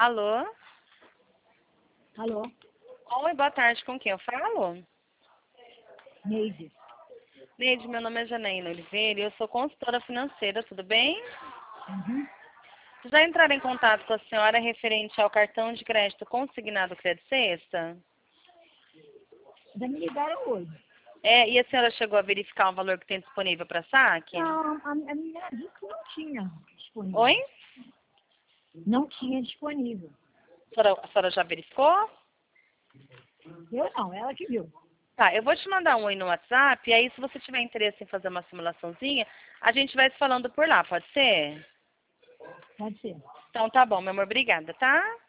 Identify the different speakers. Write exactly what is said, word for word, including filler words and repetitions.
Speaker 1: Alô?
Speaker 2: Alô?
Speaker 1: Oi, boa tarde. Com quem eu falo?
Speaker 2: Neide.
Speaker 1: Neide, meu nome é Janaína Oliveira e eu sou consultora financeira, tudo bem?
Speaker 2: Uhum.
Speaker 1: Já entraram em contato com a senhora referente ao cartão de crédito consignado Crédito Sexta?
Speaker 2: Já me ligaram hoje.
Speaker 1: É, e a senhora chegou a verificar o valor que tem disponível para saque?
Speaker 2: Não, a, a minha disse que não tinha disponível.
Speaker 1: Oi?
Speaker 2: Não tinha disponível.
Speaker 1: A senhora, a senhora já verificou?
Speaker 2: Eu não, ela que viu.
Speaker 1: Tá, eu vou te mandar um oi no WhatsApp, e aí se você tiver interesse em fazer uma simulaçãozinha, a gente vai se falando por lá, pode ser?
Speaker 2: Pode ser.
Speaker 1: Então tá bom, meu amor, obrigada, tá?